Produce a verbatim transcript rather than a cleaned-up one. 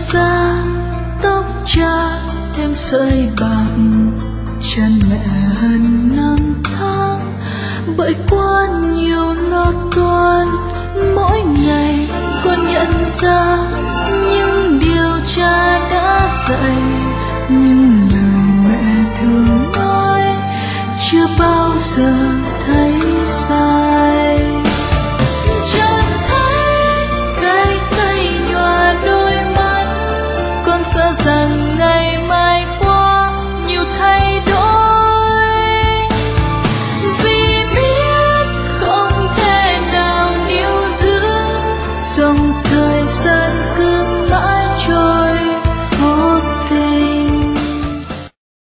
ra tóc cha thêm sợi bạc, chân mẹ hơn năm tháng bởi quá nhiều lo toan.